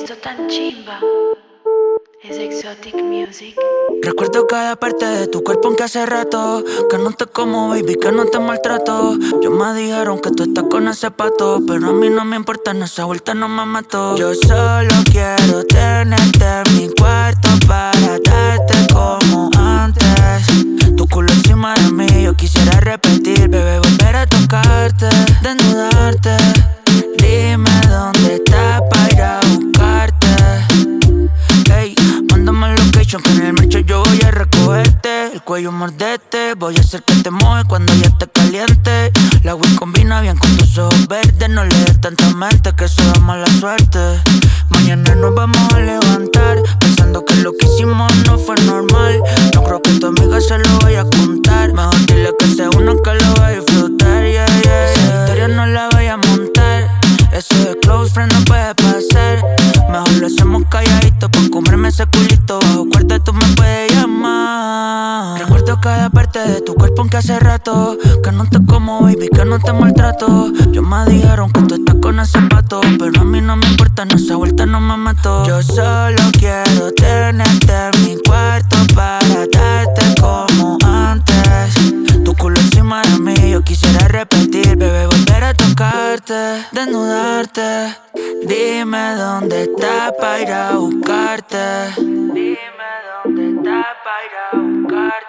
tan chimba. Es Exotic Music. Recuerdo cada parte de tu cuerpo aunque hace rato que no te como, baby, que no te maltrato. Yo me dijeron que tú estás con ese pato, pero a mí no me importa, en esa vuelta no me mató. Yo solo quiero tenerte en mi cuarto para darte como antes. Tu culo encima de mí, yo quisiera repetir, bebé, volver a tocarte, desnudarte. Dime dónde estás para ir a buscarte. Ey, mándame location que en el mercho yo voy a recogerte. El cuello mordete, voy a hacer que te moje cuando ya esté caliente. La weed combina bien con tus ojos verdes. No le des tanta mente que eso da mala suerte. Mañana nos vamos a levantar pensando que lo que hicimos no fue normal. No creo que tu amiga se lo vaya a contar. Mejor dile que sea uno que lo va a disfrutar, yeah, yeah. Esa historia no la vaya a montar. Eso de close friend no puede pasar. Mejor lo hacemos calladito pa' comerme ese culito. Bajo cuerda tú me puedes llamar. Recuerdo cada parte de tu cuerpo aunque hace rato que no te como, baby, que no te maltrato. Yo me dijeron que tú estás con ese pato, pero a mí no me importa, en esa vuelta no me mató. Yo solo quiero tenerte en mi cuarto para darte como antes. Tu culo encima de mí, yo quisiera repetir, bebé, volver a tocarte, desnudarte. Dime dónde estás para ir a buscarte. Dime dónde estás para ir a buscarte.